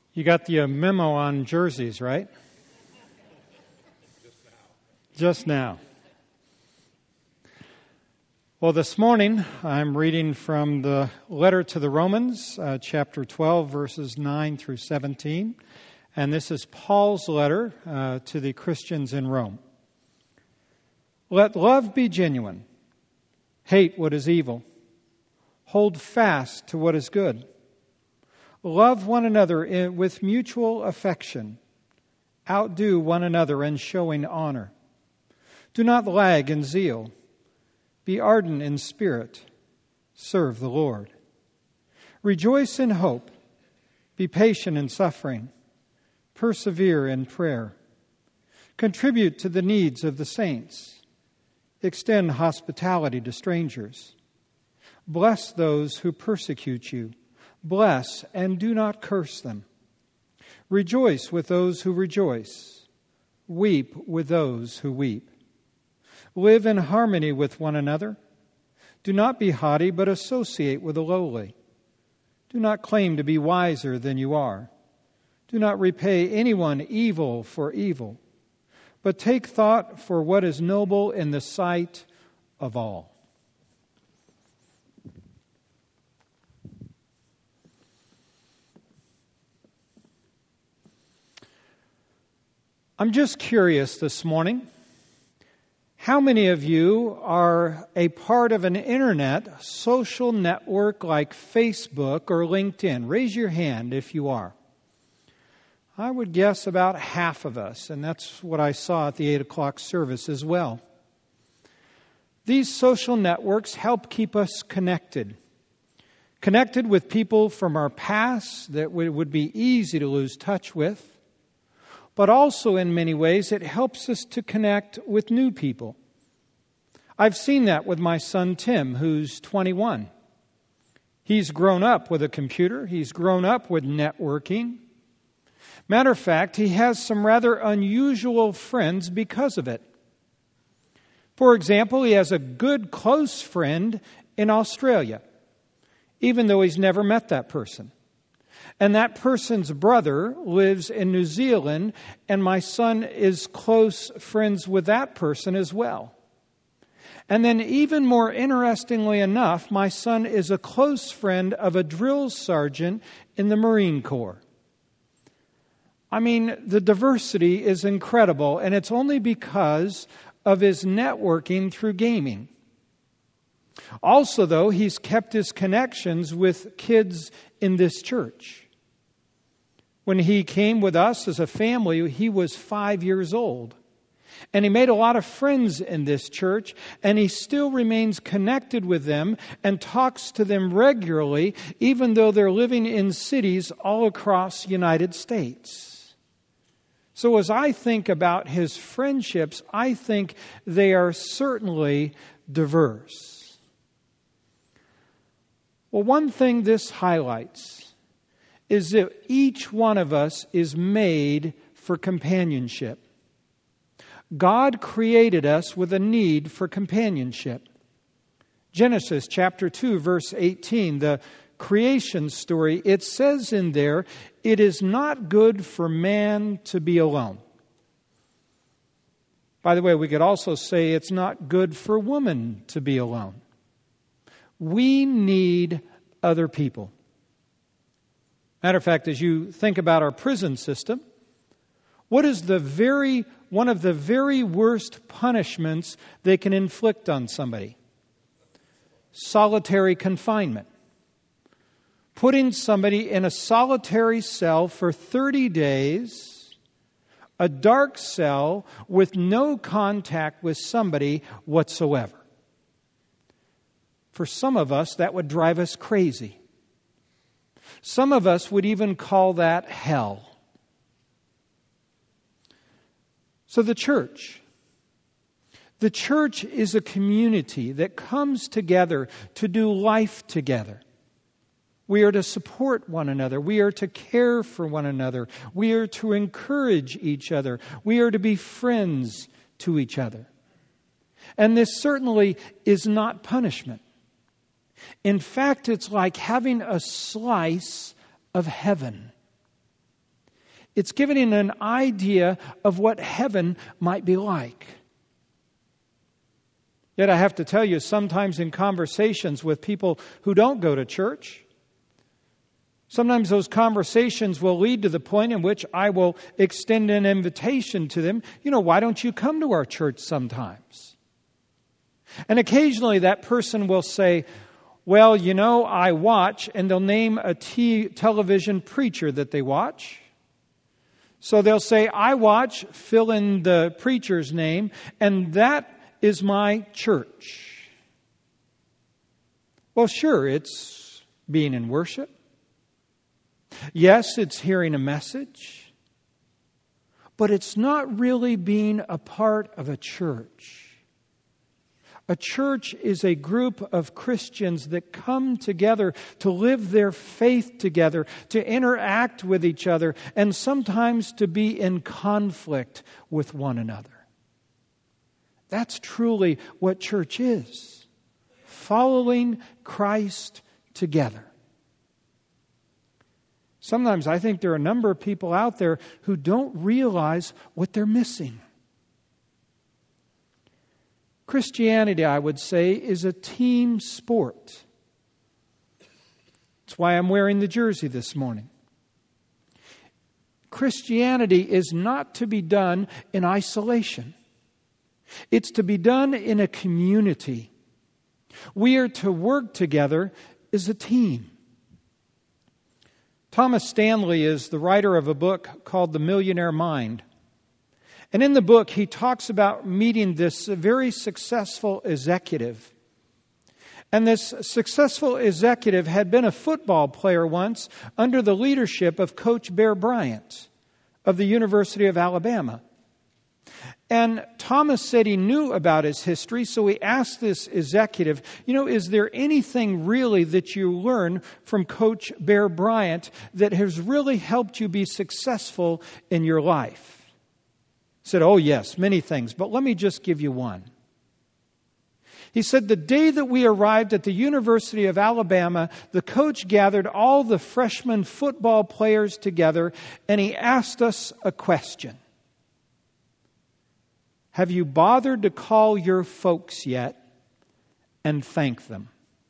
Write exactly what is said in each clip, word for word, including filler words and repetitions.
You got the uh, memo on jerseys, right? Just now. Just now. Well, this morning I'm reading from the letter to the Romans, uh, chapter twelve, verses nine through seventeen. And this is Paul's letter uh, to the Christians in Rome. Let love be genuine. Hate what is evil. Hold fast to what is good. Love one another in, with mutual affection. Outdo one another in showing honor. Do not lag in zeal. Be ardent in spirit. Serve the Lord. Rejoice in hope. Be patient in suffering. Persevere in prayer. Contribute to the needs of the saints. Extend hospitality to strangers. Bless those who persecute you. Bless and do not curse them. Rejoice with those who rejoice. Weep with those who weep. Live in harmony with one another. Do not be haughty, but associate with the lowly. Do not claim to be wiser than you are. Do not repay anyone evil for evil, but take thought for what is noble in the sight of all. I'm just curious this morning, how many of you are a part of an internet social network like Facebook or LinkedIn? Raise your hand if you are. I would guess about half of us, and that's what I saw at the eight o'clock service as well. These social networks help keep us connected. Connected with people from our past that would be easy to lose touch with. But also in many ways it helps us to connect with new people. I've seen that with my son Tim, who's twenty-one. He's grown up with a computer. He's grown up with networking. Matter of fact, he has some rather unusual friends because of it. For example, he has a good close friend in Australia, even though he's never met that person. And that person's brother lives in New Zealand, and my son is close friends with that person as well. And then even more interestingly enough, my son is a close friend of a drill sergeant in the Marine Corps. I mean, the diversity is incredible, and it's only because of his networking through gaming. Also, though, he's kept his connections with kids in this church. When he came with us as a family, he was five years old. And he made a lot of friends in this church, and he still remains connected with them and talks to them regularly, even though they're living in cities all across the United States. So as I think about his friendships, I think they are certainly diverse. Well, one thing this highlights is that each one of us is made for companionship. God created us with a need for companionship. Genesis chapter two, verse eighteen, the creation story, it says in there, it is not good for man to be alone. By the way, we could also say it's not good for woman to be alone. We need other people. Matter of fact, as you think about our prison system, what is the very one of the very worst punishments they can inflict on somebody? Solitary confinement. Putting somebody in a solitary cell for thirty days, a dark cell with no contact with somebody whatsoever. For some of us, that would drive us crazy. Some of us would even call that hell. So the church. The church is a community that comes together to do life together. We are to support one another. We are to care for one another. We are to encourage each other. We are to be friends to each other. And this certainly is not punishment. In fact, it's like having a slice of heaven. It's giving an idea of what heaven might be like. Yet I have to tell you, sometimes in conversations with people who don't go to church, sometimes those conversations will lead to the point in which I will extend an invitation to them. You know, why don't you come to our church sometimes? And occasionally that person will say, well, you know, I watch, and they'll name a t- television preacher that they watch. So they'll say, I watch, fill in the preacher's name, and that is my church. Well, sure, it's being in worship. Yes, it's hearing a message. But it's not really being a part of a church. A church is a group of Christians that come together to live their faith together, to interact with each other, and sometimes to be in conflict with one another. That's truly what church is. Following Christ together. Sometimes I think there are a number of people out there who don't realize what they're missing. Christianity, I would say, is a team sport. That's why I'm wearing the jersey this morning. Christianity is not to be done in isolation. It's to be done in a community. We are to work together as a team. Thomas Stanley is the writer of a book called The Millionaire Mind. And in the book, he talks about meeting this very successful executive. And this successful executive had been a football player once under the leadership of Coach Bear Bryant of the University of Alabama. And Thomas said he knew about his history, so he asked this executive, you know, is there anything really that you learn from Coach Bear Bryant that has really helped you be successful in your life? He said, oh yes, many things, but let me just give you one. He said, the day that we arrived at the University of Alabama, the coach gathered all the freshman football players together and he asked us a question. Have you bothered to call your folks yet and thank them?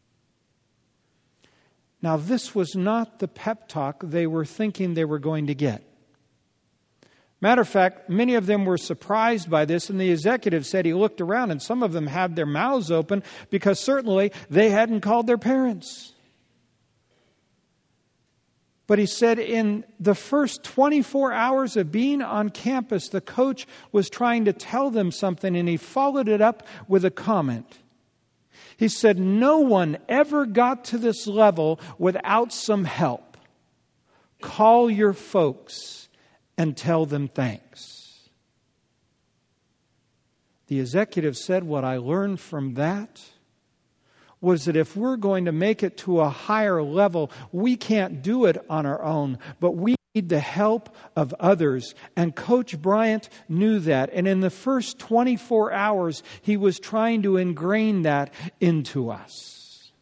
Now, this was not the pep talk they were thinking they were going to get. Matter of fact, many of them were surprised by this, and the executive said he looked around and some of them had their mouths open because certainly they hadn't called their parents. But he said in the first twenty-four hours of being on campus, the coach was trying to tell them something, and he followed it up with a comment. He said, no one ever got to this level without some help. Call your folks and tell them thanks. The executive said, what I learned from that was that if we're going to make it to a higher level, we can't do it on our own, but we need the help of others. And Coach Bryant knew that. And in the first twenty-four hours, he was trying to ingrain that into us.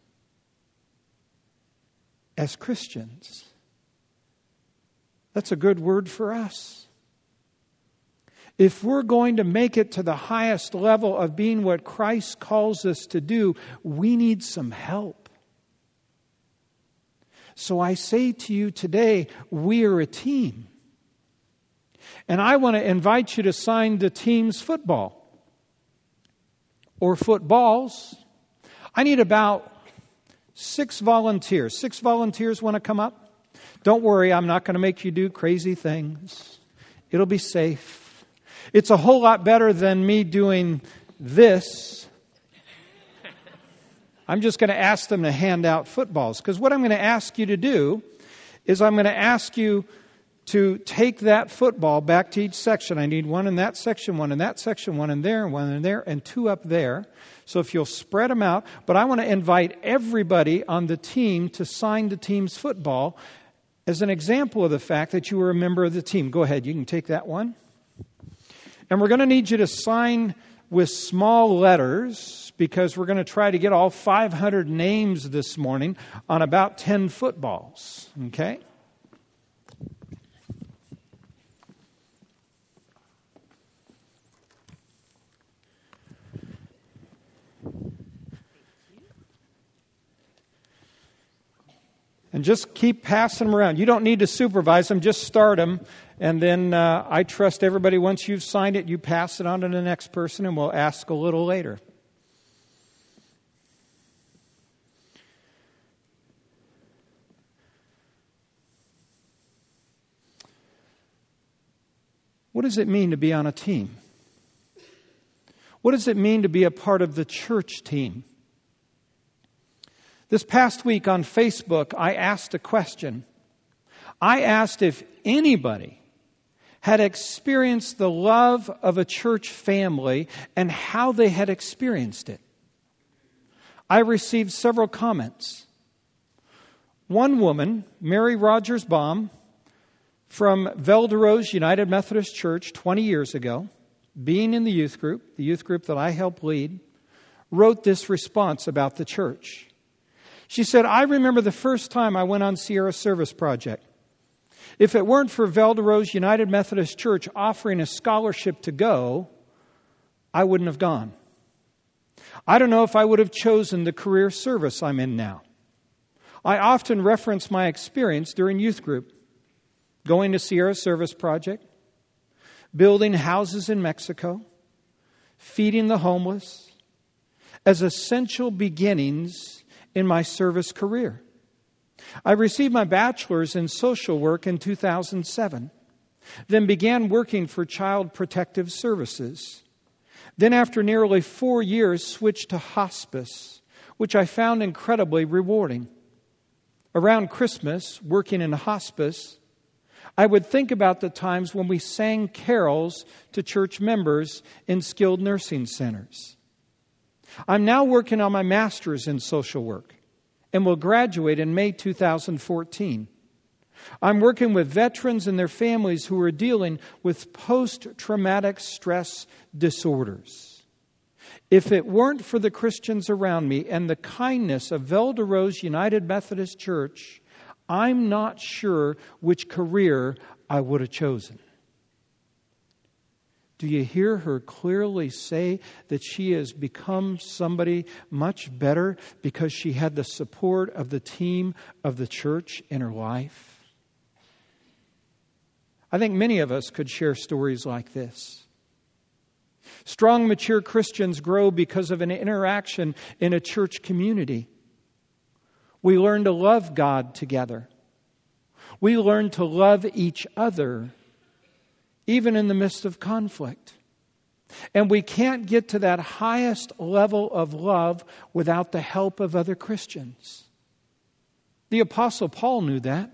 As Christians, that's a good word for us. If we're going to make it to the highest level of being what Christ calls us to do, we need some help. So I say to you today, we are a team. And I want to invite you to sign the team's football or footballs. I need about six volunteers. Six volunteers want to come up? Don't worry, I'm not going to make you do crazy things. It'll be safe. It's a whole lot better than me doing this. I'm just going to ask them to hand out footballs. Because what I'm going to ask you to do is I'm going to ask you to take that football back to each section. I need one in that section, one in that section, one in there, one in there, and two up there. So if you'll spread them out. But I want to invite everybody on the team to sign the team's football as an example of the fact that you were a member of the team. Go ahead, you can take that one. And we're going to need you to sign with small letters because we're going to try to get all five hundred names this morning on about ten footballs. Okay? And just keep passing them around. You don't need to supervise them, just start them. And then uh, I trust everybody, once you've signed it, you pass it on to the next person, and we'll ask a little later. What does it mean to be on a team? What does it mean to be a part of the church team? This past week on Facebook, I asked a question. I asked if anybody had experienced the love of a church family and how they had experienced it. I received several comments. One woman, Mary Rogers Baum, from Velderos United Methodist Church twenty years ago, being in the youth group, the youth group that I help lead, wrote this response about the church. She said, I remember the first time I went on Sierra Service Project. If it weren't for Velderos United Methodist Church offering a scholarship to go, I wouldn't have gone. I don't know if I would have chosen the career service I'm in now. I often reference my experience during youth group, going to Sierra Service Project, building houses in Mexico, feeding the homeless, as essential beginnings in my service career. I received my bachelor's in social work in two thousand seven, then began working for Child Protective Services. Then after nearly four years, switched to hospice, which I found incredibly rewarding. Around Christmas, working in hospice, I would think about the times when we sang carols to church members in skilled nursing centers. I'm now working on my master's in social work and will graduate in May two thousand fourteen. I'm working with veterans and their families who are dealing with post-traumatic stress disorders. If it weren't for the Christians around me and the kindness of Velderos United Methodist Church, I'm not sure which career I would have chosen. Do you hear her clearly say that she has become somebody much better because she had the support of the team of the church in her life? I think many of us could share stories like this. Strong, mature Christians grow because of an interaction in a church community. We learn to love God together. We learn to love each other, even in the midst of conflict. And we can't get to that highest level of love without the help of other Christians. The Apostle Paul knew that.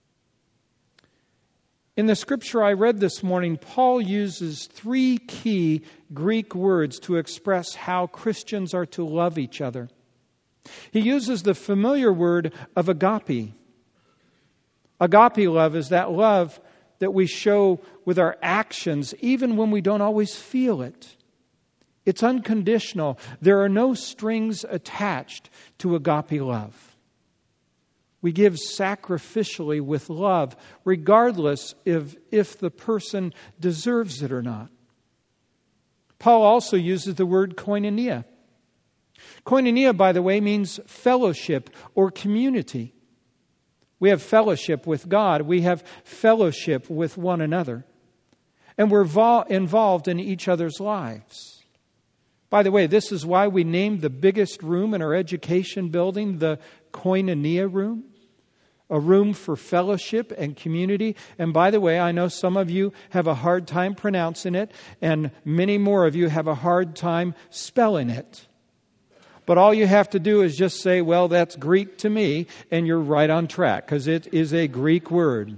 In the scripture I read this morning, Paul uses three key Greek words to express how Christians are to love each other. He uses the familiar word of agape. Agape love is that love that we show with our actions, even when we don't always feel it. It's unconditional. There are no strings attached to agape love. We give sacrificially with love, regardless of if the person deserves it or not. Paul also uses the word koinonia. Koinonia, by the way, means fellowship or community. We have fellowship with God. We have fellowship with one another. And we're vol- involved in each other's lives. By the way, this is why we named the biggest room in our education building the Koinonia room. A room for fellowship and community. And by the way, I know some of you have a hard time pronouncing it, and many more of you have a hard time spelling it. But all you have to do is just say, well, that's Greek to me, and you're right on track, because it is a Greek word.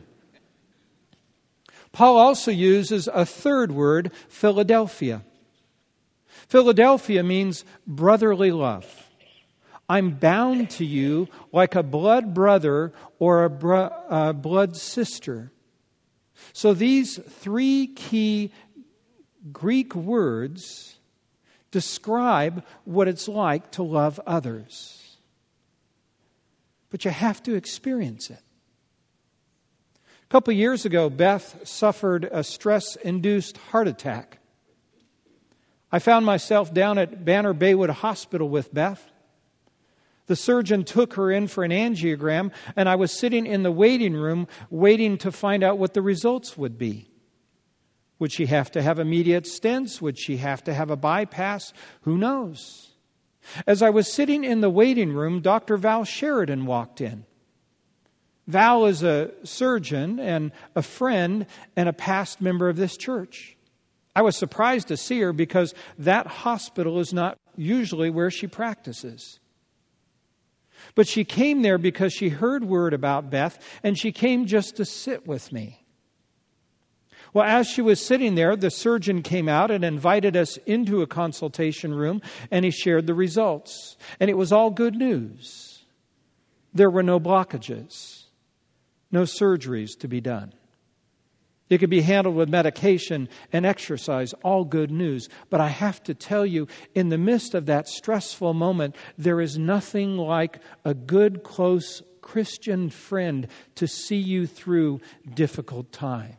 Paul also uses a third word, Philadelphia. Philadelphia means brotherly love. I'm bound to you like a blood brother or a bro- uh, blood sister. So these three key Greek words describe what it's like to love others. But you have to experience it. A couple of years ago, Beth suffered a stress-induced heart attack. I found myself down at Banner Baywood Hospital with Beth. The surgeon took her in for an angiogram, and I was sitting in the waiting room waiting to find out what the results would be. Would she have to have immediate stents? Would she have to have a bypass? Who knows? As I was sitting in the waiting room, Doctor Val Sheridan walked in. Val is a surgeon and a friend and a past member of this church. I was surprised to see her because that hospital is not usually where she practices. But she came there because she heard word about Beth, and she came just to sit with me. Well, as she was sitting there, the surgeon came out and invited us into a consultation room, and he shared the results. And it was all good news. There were no blockages, no surgeries to be done. It could be handled with medication and exercise, all good news. But I have to tell you, in the midst of that stressful moment, there is nothing like a good, close Christian friend to see you through difficult times.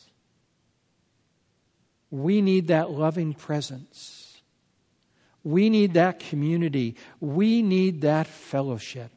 We need that loving presence. We need that community. We need that fellowship.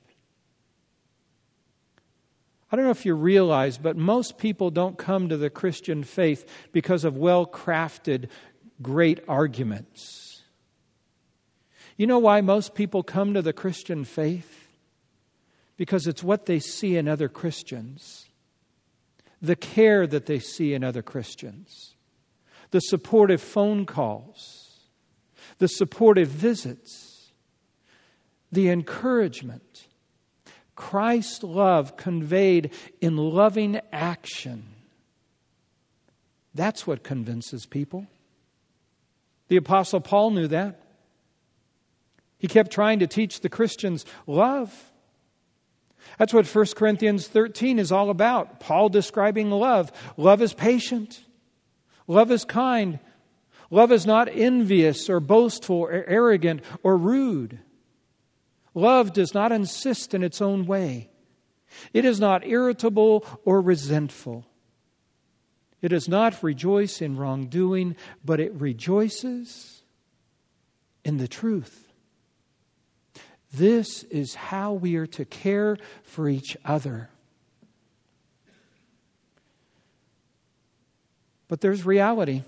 I don't know if you realize, but most people don't come to the Christian faith because of well-crafted, great arguments. You know why most people come to the Christian faith? Because it's what they see in other Christians. The care that they see in other Christians. The supportive phone calls. The supportive visits. The encouragement. Christ's love conveyed in loving action. That's what convinces people. The Apostle Paul knew that. He kept trying to teach the Christians love. That's what First Corinthians thirteen is all about. Paul describing love. Love is patient. Love is kind. Love is not envious or boastful or arrogant or rude. Love does not insist in its own way. It is not irritable or resentful. It does not rejoice in wrongdoing, but it rejoices in the truth. This is how we are to care for each other. But there's reality.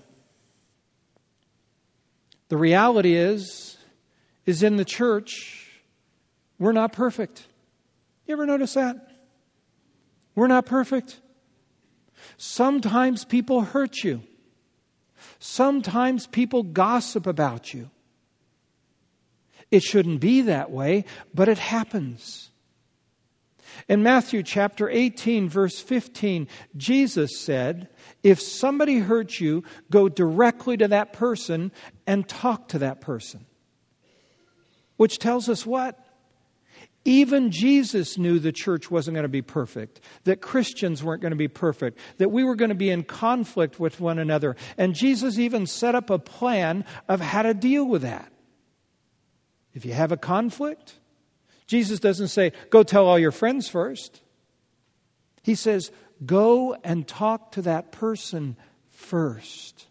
The reality is, is in the church, we're not perfect. You ever notice that? We're not perfect. Sometimes people hurt you. Sometimes people gossip about you. It shouldn't be that way, but it happens. In Matthew chapter eighteen, verse fifteen, Jesus said, if somebody hurts you, go directly to that person and talk to that person. Which tells us what? Even Jesus knew the church wasn't going to be perfect, that Christians weren't going to be perfect, that we were going to be in conflict with one another. And Jesus even set up a plan of how to deal with that. If you have a conflict, Jesus doesn't say, go tell all your friends first. He says, go and talk to that person first.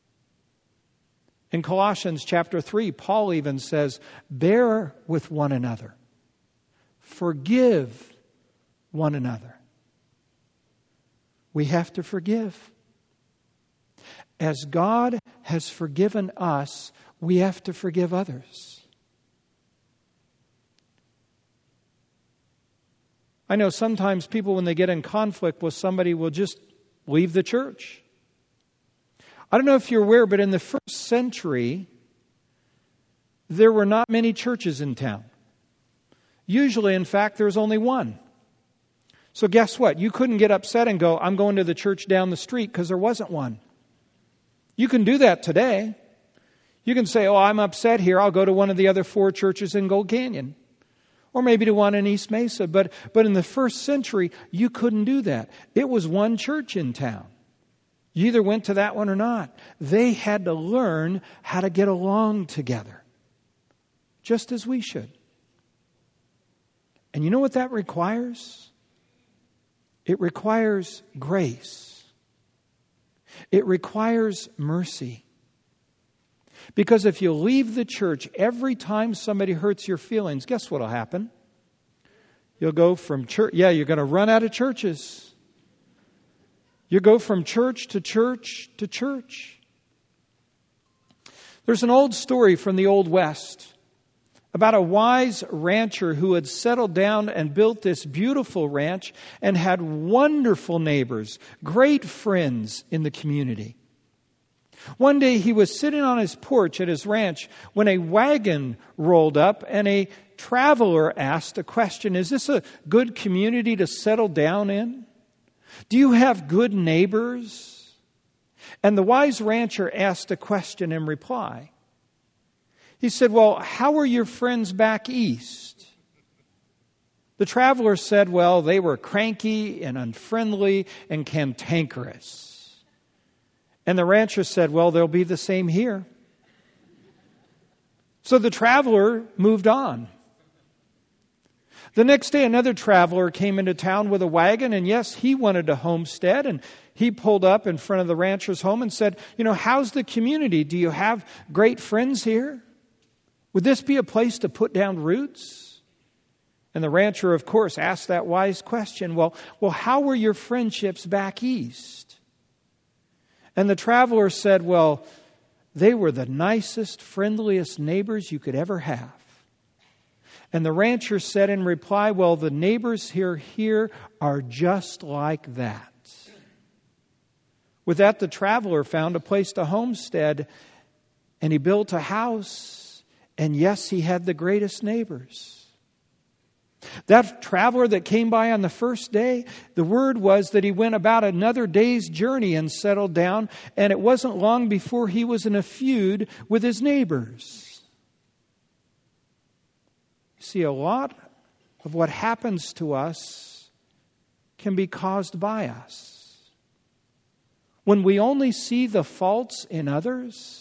In Colossians chapter three, Paul even says, bear with one another. Forgive one another. We have to forgive. As God has forgiven us, we have to forgive others. I know sometimes people, when they get in conflict with somebody, will just leave the church. I don't know if you're aware, but in the first century, there were not many churches in town. Usually, in fact, there was only one. So guess what? You couldn't get upset and go, I'm going to the church down the street, because there wasn't one. You can do that today. You can say, oh, I'm upset here. I'll go to one of the other four churches in Gold Canyon. Or maybe to one in East Mesa. But, but in the first century, you couldn't do that. It was one church in town. You either went to that one or not. They had to learn how to get along together. Just as we should. And you know what that requires? It requires grace. It requires mercy. Because if you leave the church every time somebody hurts your feelings, guess what will happen? You'll go from church. Yeah, you're going to run out of churches. You go from church to church to church. There's an old story from the Old West about a wise rancher who had settled down and built this beautiful ranch and had wonderful neighbors, great friends in the community. One day he was sitting on his porch at his ranch when a wagon rolled up and a traveler asked a question, "Is this a good community to settle down in? Do you have good neighbors?" And the wise rancher asked a question in reply. He said, "Well, how are your friends back east?" The traveler said, "Well, they were cranky and unfriendly and cantankerous." And the rancher said, "Well, they'll be the same here." So the traveler moved on. The next day, another traveler came into town with a wagon, and yes, he wanted a homestead, and he pulled up in front of the rancher's home and said, "You know, how's the community? Do you have great friends here? Would this be a place to put down roots?" And the rancher, of course, asked that wise question, well, well, how were your friendships back east? And the traveler said, "Well, they were the nicest, friendliest neighbors you could ever have." And the rancher said in reply, "Well, the neighbors here, here are just like that." With that, the traveler found a place to homestead, and he built a house. And yes, he had the greatest neighbors. That traveler that came by on the first day, the word was that he went about another day's journey and settled down, and it wasn't long before he was in a feud with his neighbors. See, a lot of what happens to us can be caused by us. When we only see the faults in others,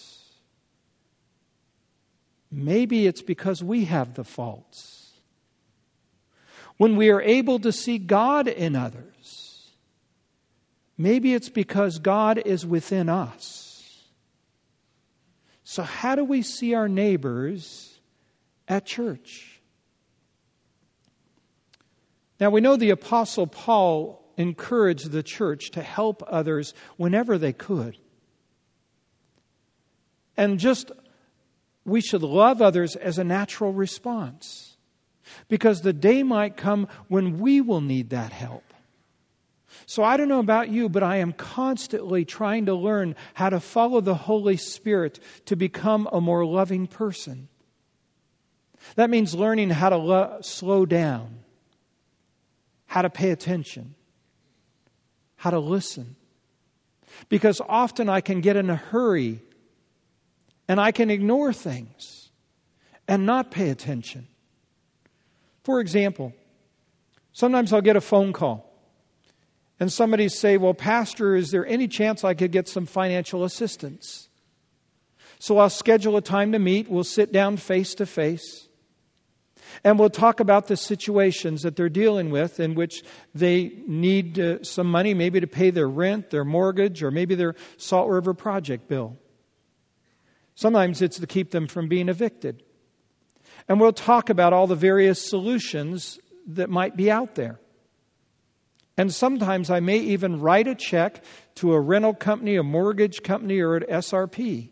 maybe it's because we have the faults. When we are able to see God in others, maybe it's because God is within us. So how do we see our neighbors at church? Now we know the Apostle Paul encouraged the church to help others whenever they could. And just we should love others as a natural response, because the day might come when we will need that help. So I don't know about you, but I am constantly trying to learn how to follow the Holy Spirit to become a more loving person. That means learning how to lo- slow down, how to pay attention, how to listen. Because often I can get in a hurry and I can ignore things and not pay attention. For example, sometimes I'll get a phone call and somebody say, "Well, Pastor, is there any chance I could get some financial assistance?" So I'll schedule a time to meet. We'll sit down face to face. And we'll talk about the situations that they're dealing with in which they need uh, some money, maybe to pay their rent, their mortgage, or maybe their Salt River project bill. Sometimes it's to keep them from being evicted. And we'll talk about all the various solutions that might be out there. And sometimes I may even write a check to a rental company, a mortgage company, or an S R P.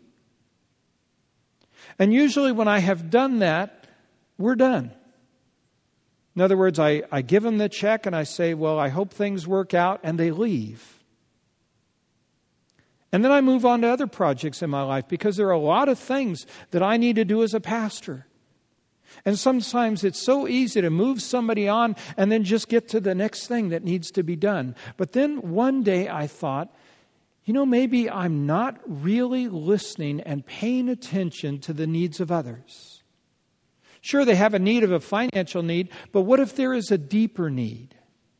And usually when I have done that, we're done. In other words, I, I give them the check and I say, "Well, I hope things work out," and they leave. And then I move on to other projects in my life, because there are a lot of things that I need to do as a pastor. And sometimes it's so easy to move somebody on and then just get to the next thing that needs to be done. But then one day I thought, you know, maybe I'm not really listening and paying attention to the needs of others. Sure, they have a need of a financial need, but what if there is a deeper need?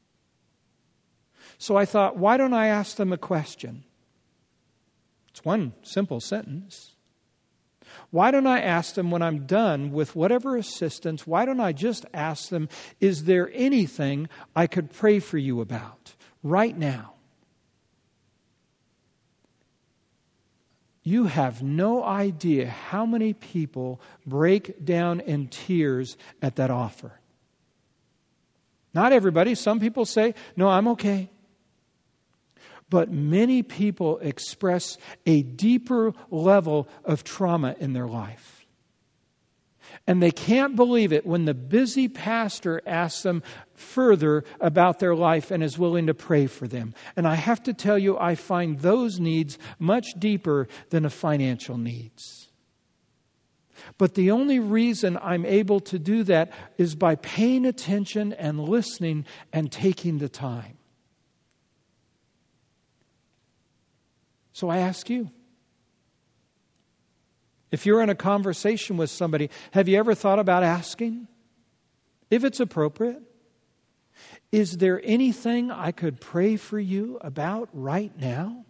So I thought, why don't I ask them a question? It's one simple sentence. Why don't I ask them when I'm done with whatever assistance, why don't I just ask them, "Is there anything I could pray for you about right now?" You have no idea how many people break down in tears at that offer. Not everybody. Some people say, no, I'm okay. But many people express a deeper level of trauma in their life. And they can't believe it when the busy pastor asks them further about their life and is willing to pray for them. And I have to tell you, I find those needs much deeper than the financial needs. But the only reason I'm able to do that is by paying attention and listening and taking the time. So I ask you, if you're in a conversation with somebody, have you ever thought about asking, if it's appropriate, is there anything I could pray for you about right now?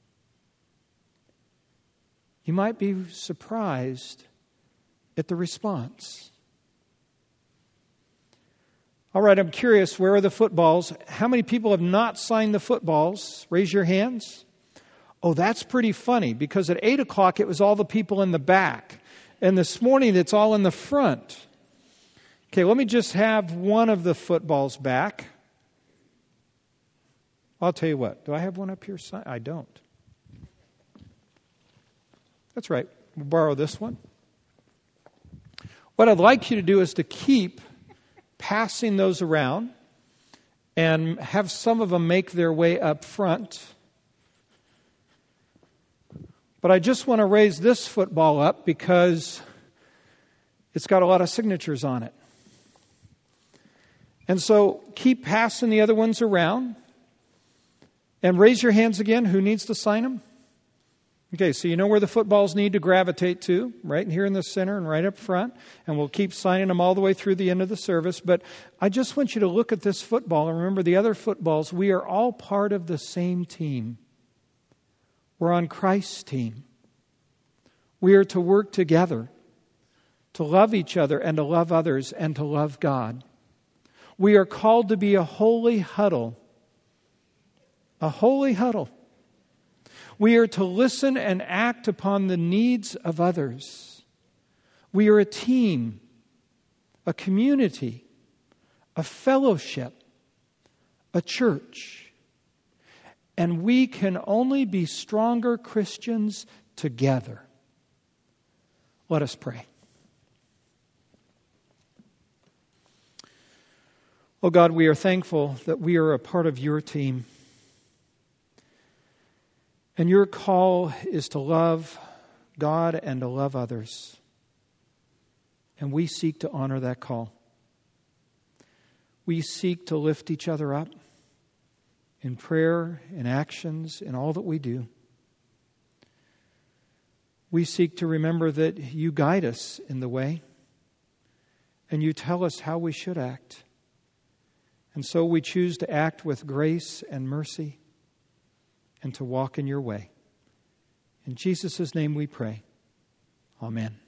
You might be surprised at the response. All right, I'm curious, where are the footballs? How many people have not signed the footballs? Raise your hands. Oh, that's pretty funny, because at eight o'clock it was all the people in the back. And this morning it's all in the front. Okay, let me just have one of the footballs back. I'll tell you what. Do I have one up here? I don't. That's right. We'll borrow this one. What I'd like you to do is to keep passing those around and have some of them make their way up front. But I just want to raise this football up because it's got a lot of signatures on it. And so keep passing the other ones around. And raise your hands again. Who needs to sign them? Okay, so you know where the footballs need to gravitate to, right here in the center and right up front. And we'll keep signing them all the way through the end of the service. But I just want you to look at this football and remember the other footballs. We are all part of the same team. We're on Christ's team. We are to work together, to love each other and to love others and to love God. We are called to be a holy huddle. A holy huddle. We are to listen and act upon the needs of others. We are a team, a community, a fellowship, a church. And we can only be stronger Christians together. Let us pray. Oh God, we are thankful that we are a part of your team. And your call is to love God and to love others. And we seek to honor that call. We seek to lift each other up in prayer, in actions, in all that we do. We seek to remember that you guide us in the way, and you tell us how we should act. And so we choose to act with grace and mercy and to walk in your way. In Jesus' name we pray. Amen.